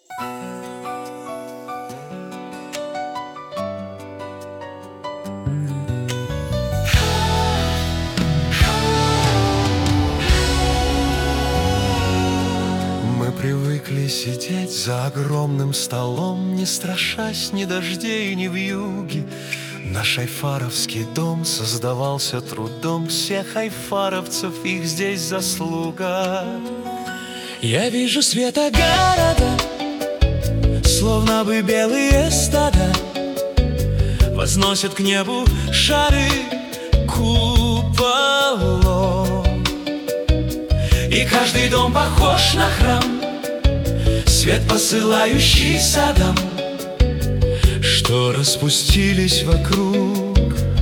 Мы привыкли сидеть за огромным столом, не страшась ни дождей, ни вьюги. Наш айфаровский дом создавался трудом всех айфаровцев, их здесь заслуга. Я вижу света города, словно бы белые стада возносят к небу шары куполов. И каждый дом похож на храм, свет, посылающий садам, что распустились вокруг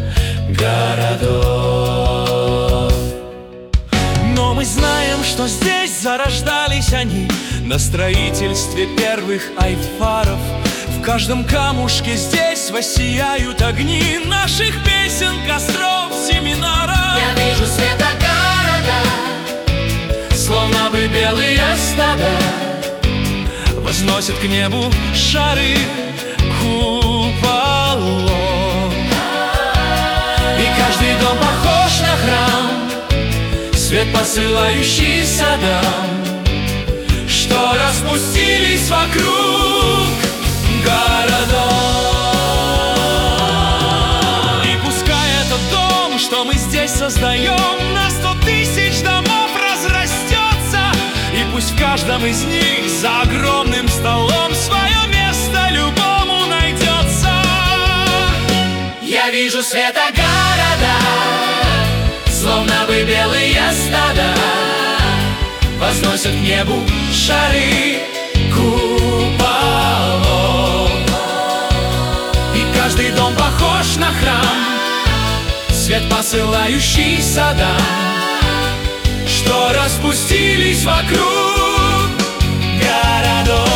городов. Но мы знаем, что здесь зарождались они на строительстве первых айфаров. В каждом камушке здесь воссияют огни наших песен, костров, семинаров. Я вижу света города, словно бы белые стада возносят к небу шары куполов. И каждый дом похож на храм, свет, посылающий садам, что распустились вокруг городов. И пускай этот дом, что мы здесь создаем, на 100 тысяч домов разрастется, и пусть в каждом из них за огромным столом свое место любому найдется. я вижу света города, словно бы белые стада возносят к небу шары куполов. И каждый дом похож на храм, свет, посылающий садам, что распустились вокруг городов.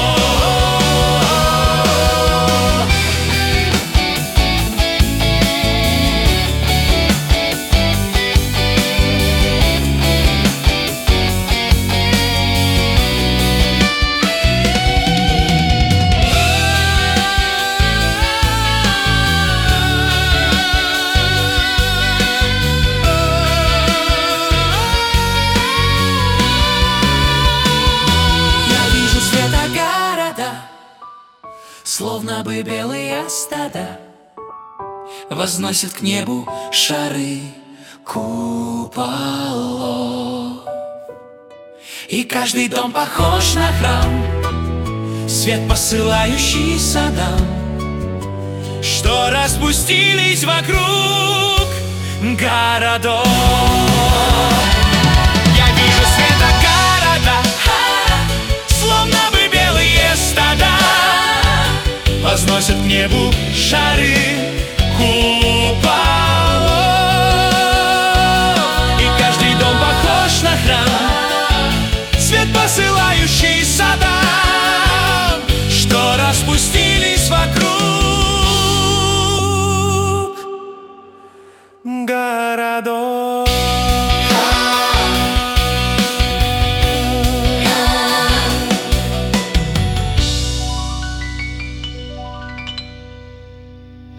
Словно бы белые стада возносят к небу шары куполов. И каждый дом похож на храм, свет, посылающий садам, что распустились вокруг городов. Я вижу света города, словно бы белые стада возносят к небу шары куполов. И каждый дом похож на храм, свет, посылающий садам, что распустились вокруг городов.